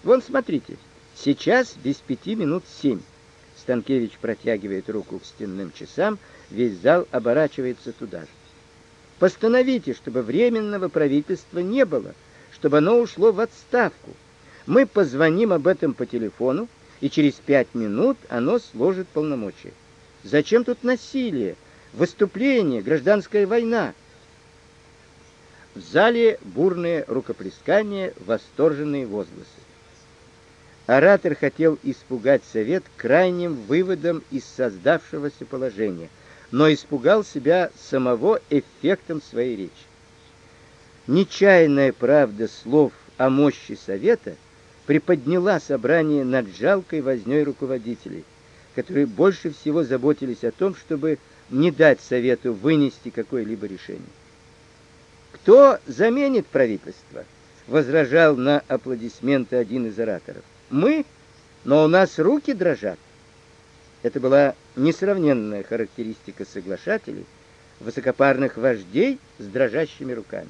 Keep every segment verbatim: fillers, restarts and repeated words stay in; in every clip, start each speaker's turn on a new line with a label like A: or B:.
A: Вон, смотрите, сейчас без пяти минут семь. Станкевич протягивает руку к стенным часам, весь зал оборачивается туда же. Постановите, чтобы временного правительства не было, чтобы оно ушло в отставку. Мы позвоним об этом по телефону, и через пять минут оно сложит полномочия. Зачем тут насилие, выступление, гражданская война? В зале бурные рукоплескания, восторженные возгласы. Оратор хотел испугать совет крайним выводом из создавшегося положения, но испугал себя самого эффектом своей речи. Нечаянная правда слов о мощи совета приподняла собрание над жалкой вознёй руководителей, которые больше всего заботились о том, чтобы не дать совету вынести какое-либо решение. Кто заменит правительство? Возражал на аплодисменты один из ораторов. Мы? Но у нас руки дрожат. Это была несравненная характеристика соглашателей, высокопарных вождей с дрожащими руками.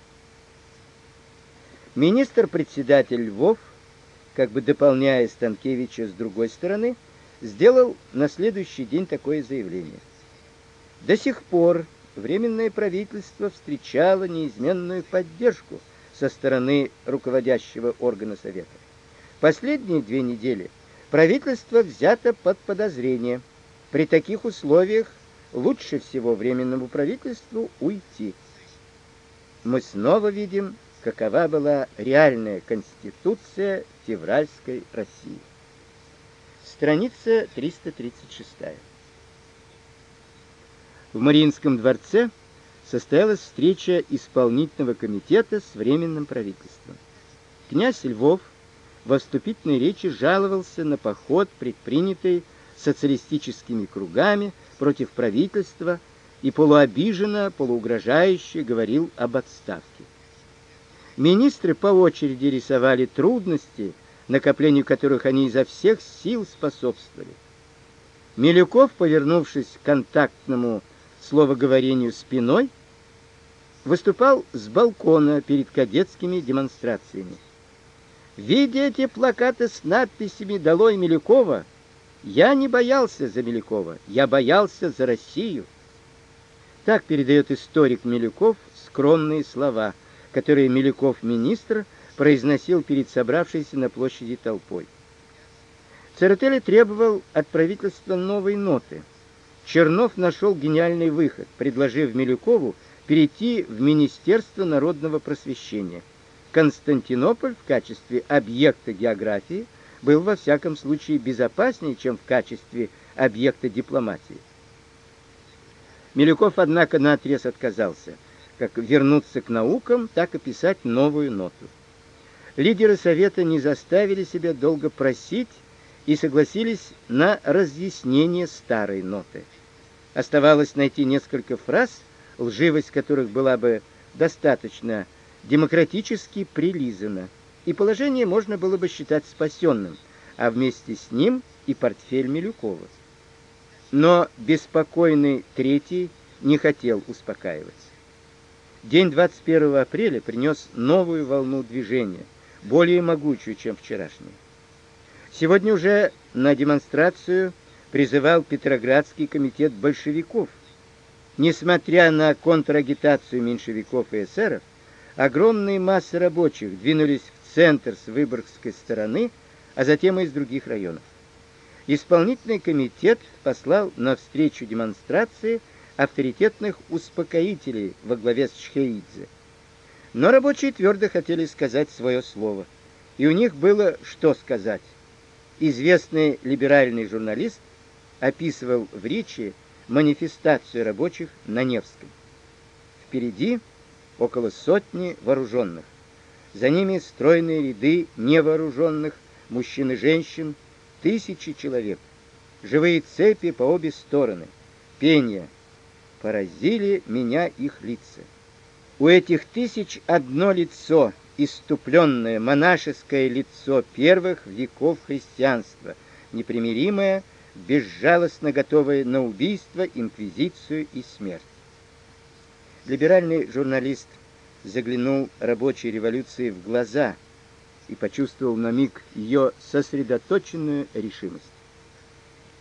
A: Министр-председатель Львов, как бы дополняя Станкевича с другой стороны, сделал на следующий день такое заявление. До сих пор Временное правительство встречало неизменную поддержку со стороны руководящего органа Совета. Последние две недели правительство взято под подозрение. При таких условиях лучше всего Временному правительству уйти. Мы снова видим, какова была реальная конституция февральской России. Страница триста тридцать шесть. В Мариинском дворце состоялась встреча исполнительного комитета с Временным правительством. Князь Львов во вступительной речи жаловался на поход, предпринятый социалистическими кругами против правительства, и полуобиженно, полуугрожающе говорил об отставке. Министры по очереди рисовали трудности, накоплению которых они изо всех сил способствовали. Милюков, повернувшись к контактному словоговорению спиной, выступал с балкона перед кадетскими демонстрациями. Видя эти плакаты с надписями «Долой Милюкова», я не боялся за Милюкова, я боялся за Россию. Так передает историк Милюков скромные слова, которые Милюков-министр произносил перед собравшейся на площади толпой. Церетели требовал от правительства новой ноты. Чернов нашел гениальный выход, предложив Милюкову перейти в Министерство народного просвещения. Константинополь в качестве объекта географии был во всяком случае безопаснее, чем в качестве объекта дипломатии. Милюков, однако, наотрез отказался, как вернуться к наукам, так и писать новую ноту. Лидеры Совета не заставили себя долго просить и согласились на разъяснение старой ноты. Оставалось найти несколько фраз, лживость которых была бы достаточно демократически прилизана, и положение можно было бы считать спасенным, а вместе с ним и портфель Милюкова. Но беспокойный третий не хотел успокаиваться. День двадцать первого апреля принес новую волну движения, более могучую, чем вчерашняя. Сегодня уже на демонстрацию призывал Петроградский комитет большевиков. Несмотря на контрагитацию меньшевиков и эсеров, огромные массы рабочих двинулись в центр с Выборгской стороны, а затем и из других районов. Исполнительный комитет послал на встречу демонстрации авторитетных успокоителей во главе с Чхеидзе. Но рабочие твердо хотели сказать свое слово, и у них было что сказать. Известный либеральный журналист описывал в речи манифестацию рабочих на Невском. Впереди около сотни вооруженных. За ними стройные ряды невооруженных, мужчин и женщин, тысячи человек. Живые цепи по обе стороны. Пение. Поразили меня их лица. У этих тысяч одно лицо, исступленное монашеское лицо первых веков христианства, непримиримое, безжалостно готовое на убийство, инквизицию и смерть. Либеральный журналист заглянул рабочей революции в глаза и почувствовал на миг ее сосредоточенную решимость.